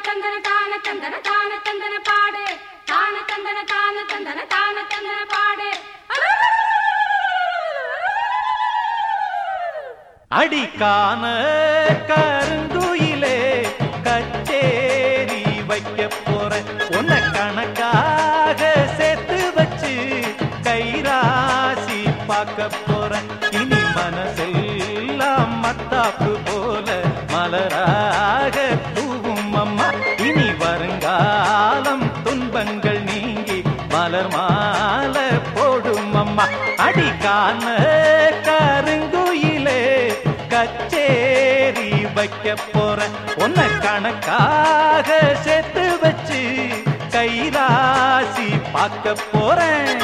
தந்தன தான தந்தன தான தந்தன பாடு தான தந்தன தான தந்தன தான தந்தன பாடு அடிக்கான கருந்துயிலே கச்சேரி வைக்க போற உன்னை கணக்காக சேர்த்து வச்சு கைராசி பார்க்க போற இனி மனசெல்லாம் மத்தாப்பு போல மலராக தூவும் அம்மா இனி வருங்காலம் துன்பங்கள் நீங்கி மலர் மாலை போடும் அம்மா அடிக்கான கருங்குயிலே கச்சேரி வைக்க போற உன்னை கணக்காக சேர்த்து வச்சு கைராசி பார்க்க போறேன்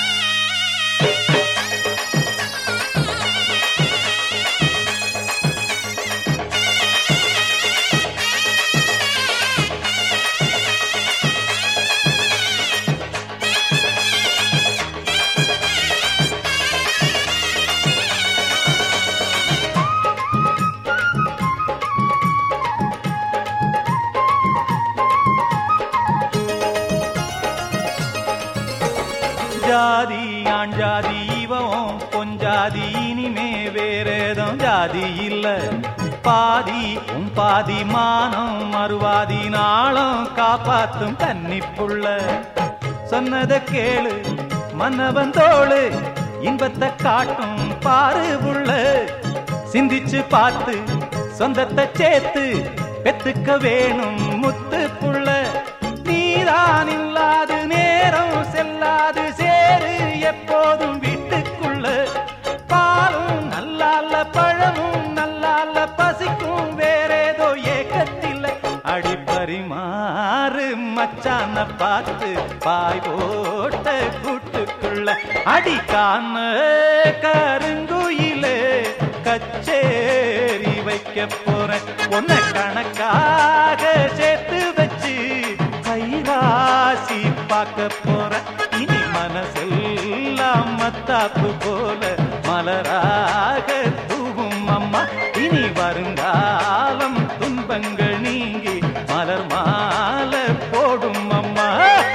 ஜாதி ஆண் ஜாதி இவன் பொஞ்சாதி இனிமே வேறேதும் ஜாதி இல்ல பாதி உன் பாதி மானம் மறுவாதி நாளும் காப்பாத்தும் கன்னிப்புள்ள சொன்னதை கேளு மன்னவன் தோளு இன்பத்தை காட்டும் பாரு புள்ள சிந்திச்சு பார்த்து சொந்தத்தை சேர்த்து பெத்துக்க வேணும் முத்து புள்ள நீதான் இல்லாது நேரம் செல்லாது சேரு எப்போதும் வீட்டுக்குள்ள பாலும் நல்லால பழமும் நல்லால பசிக்கும் வேறேதோ ஏக்கத்தில் அடிப்பரிமாறு மச்சான பார்த்து பாய் போட்ட கூட்டுக்குள்ள அடிக்கான கருங்குயிலே கச்சேரி வைக்க போற உன்னை கணக்காக சேர்த்து வச்சு கைராசி பார்க்க போற இனி மனசெல்லாம் மத்தாப்பு போல மலராக தூவும் அம்மா இனி வருங்காலம் துன்பங்கள் நீங்கி மலர் மாலை போடும் அம்மா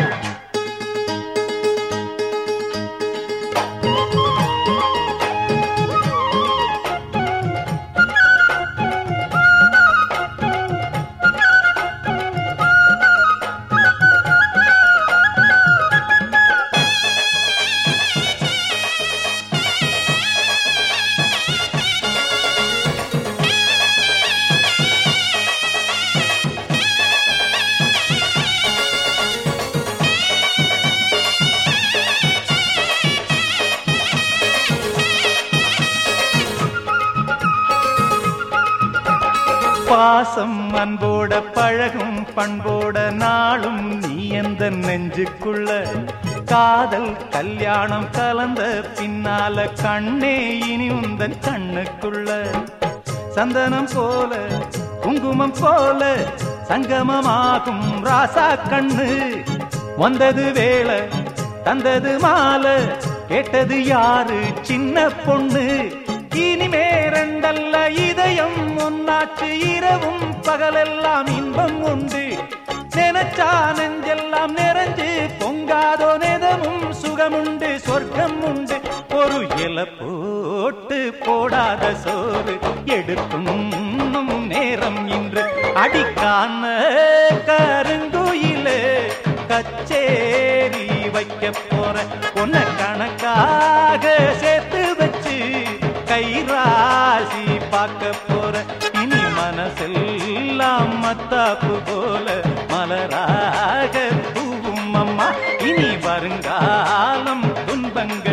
பாசம் அன்போட பழகும் பண்போட நாளும் நீ எந்த நெஞ்சுக்குள்ள காதல் கல்யாணம் கலந்த பின்னால கண்ணே இனி உந்தன் கண்ணுக்குள்ள சந்தனம் போல குங்குமம் போல சங்கமமாகும் ராசா கண்ணு வந்தது வேளை தந்தது மாலை கேட்டது யாரு சின்ன பொண்ணு இனிமே ரெண்டல்ல இதயம் ஒன்னாச்சு இரவும் பகலெல்லாம் இன்பம் உண்டு நினைச்சா நெஞ்செல்லாம் நிறைஞ்சு பொங்காதோ நெதமும் சுகமுண்டு சொர்க்கம் உண்டு ஒரு இலை போட்டு போடாத சோறு எடுக்கும் நேரம் இன்று அடிக்கான கருங்குயிலே கச்சேரி வைக்க போற உன்னை கணக்காக சேர்த்து வச்சு கைராசி பார்க்க போற இனி மனசெல்லாம் மத்தாப்பு போல மலராக தூவும் அம்மா இனி வருங்காலம் துன்பங்கள்